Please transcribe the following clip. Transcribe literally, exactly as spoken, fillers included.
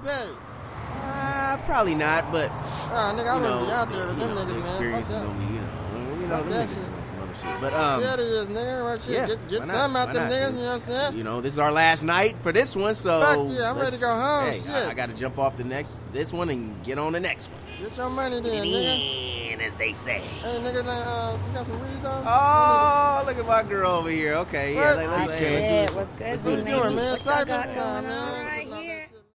paid? Uh, probably not, but Ah, nigga, I you wouldn't know, be out there with you them know, niggas, the man. experience Fuck is that. gonna be, you know, you know, Fuck them that niggas shit. on some other shit. But um, Yeah, it is, nigga. Right, shit. yeah, Get, get why not? some out Why them not? niggas, you know what I'm saying? You know, this is our last night for this one, so Fuck yeah, I'm ready to let's- go home, Hey, shit. I, I got to jump off the next this one and get on the next one. Get your money then, nigga. In, as they say. Hey, nigga, like, uh, you got some weed, though? Oh, look at my girl over here. Okay, yeah, What? let, Ah, let's, hey, let's do shit. this What's one. good, Let's do What this you Z-Man? doing, man? What y'all Cypher? got Nah, going man. on?